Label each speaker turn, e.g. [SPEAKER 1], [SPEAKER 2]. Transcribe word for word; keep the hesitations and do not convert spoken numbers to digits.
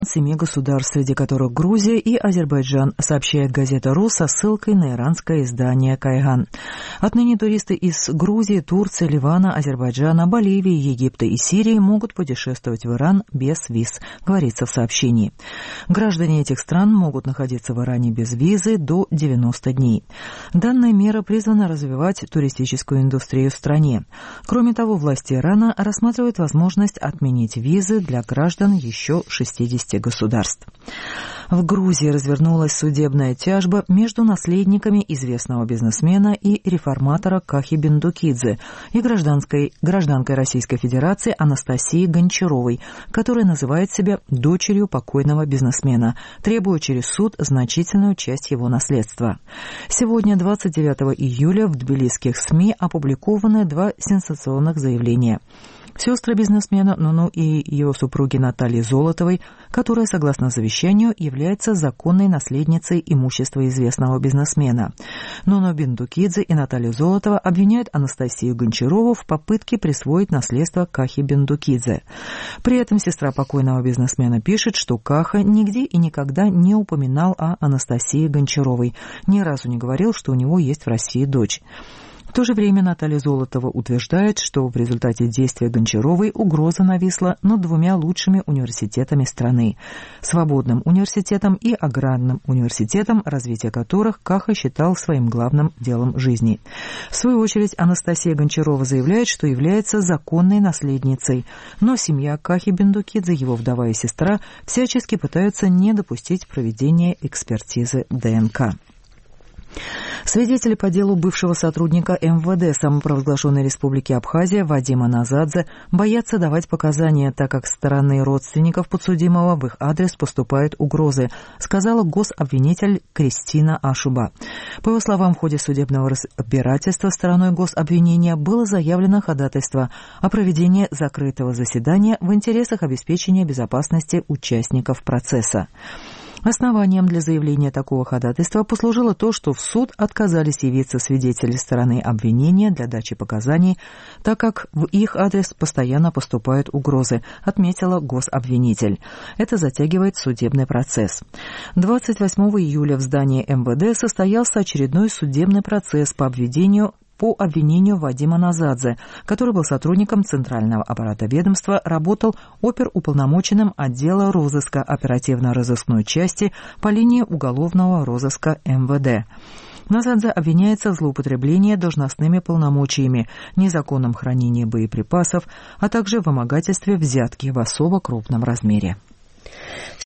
[SPEAKER 1] семи государств, среди которых Грузия и Азербайджан, сообщает газета РУ со ссылкой на иранское издание «Кайган». Отныне туристы из Грузии, Турции, Ливана, Азербайджана, Боливии, Египта и Сирии могут путешествовать в Иран без виз, говорится в сообщении. Граждане этих стран могут находиться в Иране без визы до девяноста дней. Данная мера призвана развивать туристическую индустрию в стране. Кроме того, власти Ирана рассматривают возможность отменить визы для граждан еще шестидесяти государств. В Грузии развернулась судебная тяжба между наследниками известного бизнесмена и реформатора Кахи Бендукидзе и гражданской, гражданкой Российской Федерации Анастасией Гончаровой, которая называет себя дочерью покойного бизнесмена, требуя через суд значительную часть его наследства. Сегодня, двадцать девятого июля, в тбилисских СМИ опубликованы два сенсационных заявления. Сестры бизнесмена Нуну и ее супруги Натальи Золотовой, которая, согласно завещанию, является законной наследницей имущества известного бизнесмена. Нуну Бендукидзе и Наталью Золотова обвиняют Анастасию Гончарову в попытке присвоить наследство Кахи Бендукидзе. При этом сестра покойного бизнесмена пишет, что Каха нигде и никогда не упоминал о Анастасии Гончаровой, ни разу не говорил, что у него есть в России дочь. В то же время Наталья Золотова утверждает, что в результате действия Гончаровой угроза нависла над двумя лучшими университетами страны – Свободным университетом и Аграрным университетом, развитие которых Каха считал своим главным делом жизни. В свою очередь Анастасия Гончарова заявляет, что является законной наследницей, но семья Кахи Бендукидзе, его вдова и сестра, всячески пытаются не допустить проведения экспертизы ДНК. Свидетели по делу бывшего сотрудника эм вэ дэ самопровозглашенной республики Абхазия Вадима Назадзе боятся давать показания, так как со стороны родственников подсудимого в их адрес поступают угрозы, сказала гособвинитель Кристина Ашуба. По его словам, в ходе судебного разбирательства стороной гособвинения было заявлено ходатайство о проведении закрытого заседания в интересах обеспечения безопасности участников процесса. Основанием для заявления такого ходатайства послужило то, что в суд отказались явиться свидетели стороны обвинения для дачи показаний, так как в их адрес постоянно поступают угрозы, отметила гособвинитель. Это затягивает судебный процесс. двадцать восьмого июля в здании эм вэ дэ состоялся очередной судебный процесс по обвинению по обвинению Вадима Назадзе, который был сотрудником Центрального аппарата ведомства, работал оперуполномоченным отдела розыска оперативно-розыскной части по линии уголовного розыска эм вэ дэ. Назадзе обвиняется в злоупотреблении должностными полномочиями, незаконном хранении боеприпасов, а также вымогательстве взятки в особо крупном размере.